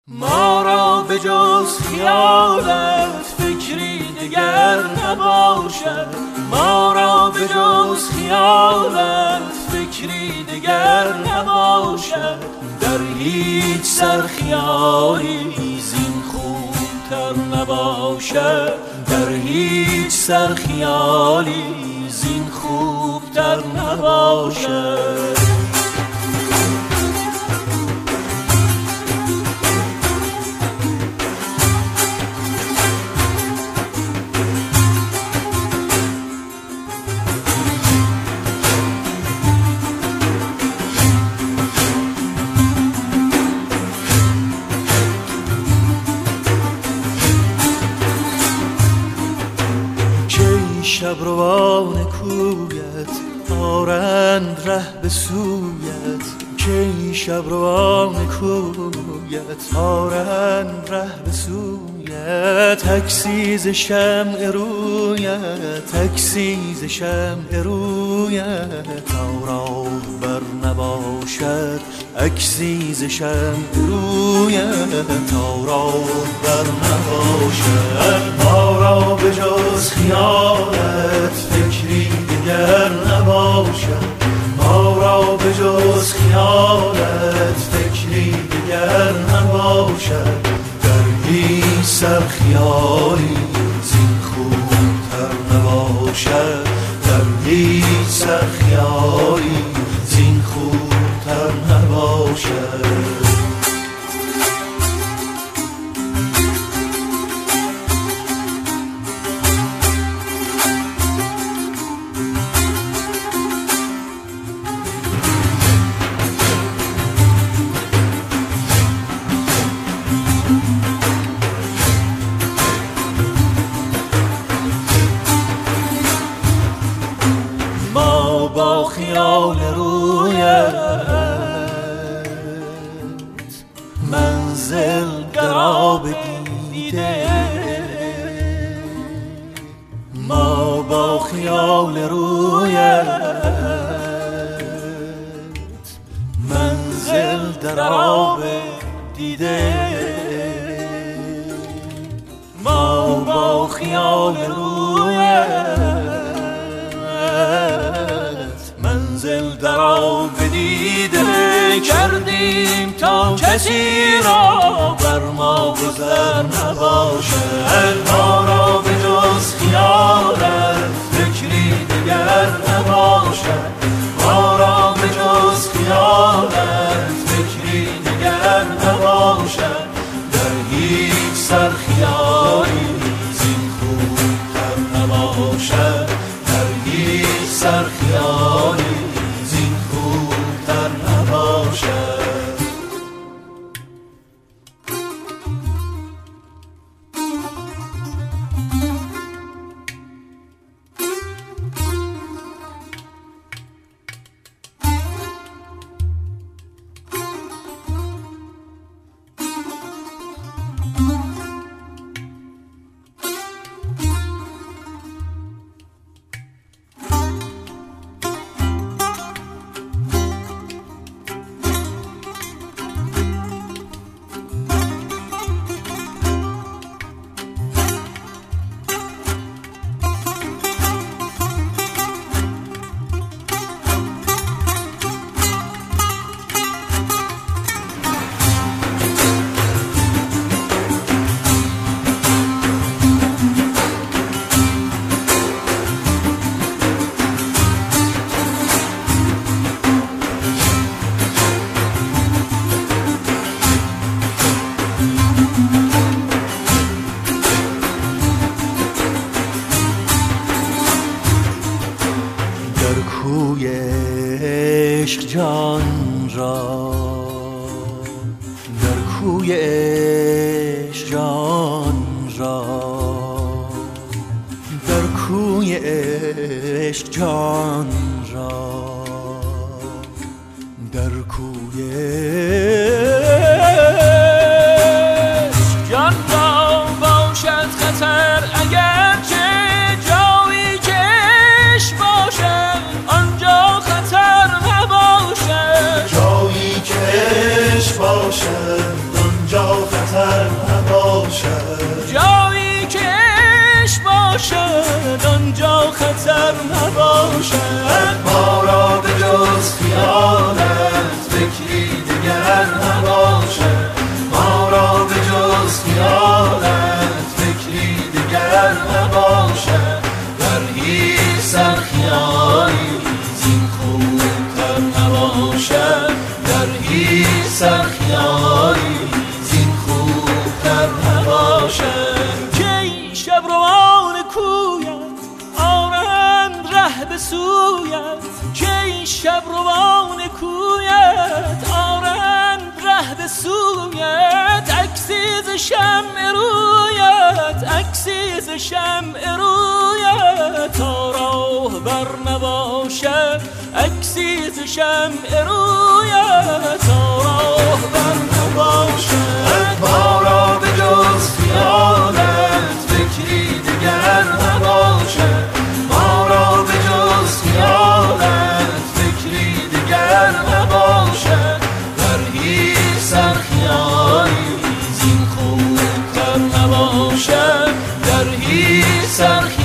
ما را به جز خیالت فکری دگر نباشد، ما را به جز خیالت فکری دگر نباشد. در هیچ سر خیالی زین خوبتر نباشد، در هیچ سر خیالی زین خوبتر نباشد. شبروان کویت آرند ره به سویت، کی شبروان کویت آرند ره به سویت. تکسیز شمع رویت، تکسیز شمع رویت، تا راه بر نباشد اکسیز شمع رویت، تا راه بر نباشد. ما را به جز خیالت فکری دیگر نباشد، ما را به جز خیالت فکری دیگر نباشد. در هیچ سر خیالی زین خوبتر نباشد، در هیچ سر خیالی زین خوبتر نباشد. با خیال رویت منزل گرا بدیده، ما با خیال رویت منزل در آب دیده، ما با خیال رویت منزل در آب دیده کردیم تا کسی را بر ما گذر نباشد. ما را به جز خیالت فکری دیگر نباشد، ما را به جز خیالت فکری دیگر نباشد. در هیچ سر خیالی زین خوبتر نباشد، در هیچ سر خیالی زین خوبتر نباشد. کوی عشق جان را، در کوی عشق جان را، در کوی عشق جان را، در کوی عشق جان را باشد خطر اگر چه جایی که عشق باشد آنجا خطر نباشد، جایی که عشق باشد آنجا خطر خطر نباشد، جایی که عشق باشد آنجا خطر نباشد. ما را به جز خیالت فکری دیگر نباشد، ما را به جز خیالت فکری دیگر نباشد. در هیچ سرخیالی زین خوبتر نباشد، در هیچ سرخیالی زین خوبتر نباشد. کی شب روان کویت آرند ره به سویت، کی شب روان کویت آرند ره به سویت. عکسی ز شمع رویت، عکسی ز شمع رویت. تا راه بر نباشد عکسی ز شمع رویت، تا راه بر نباشد. ما را به جز خیالت فکری دیگر نباشد، ما را به جز خیالت فکری دیگر نباشد. در هیچ سرخیالی زین خوبتر نباشد، در هیچ سرخیالی